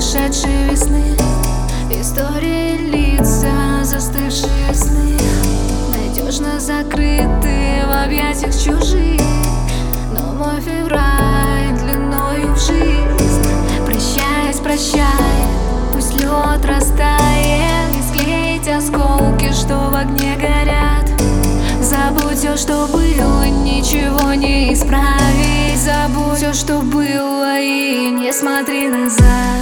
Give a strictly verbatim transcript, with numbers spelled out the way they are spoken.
ушедшей весны. Истории лица, застывшие сны, надежно закрыты в объятиях чужих. Но мой февраль длиною в жизнь, прощаясь, прощай, пусть лед растает, не склеить осколки, что в огне горят. Забудь все, что было, ничего не исправить. Забудь все, что было, и не смотри назад.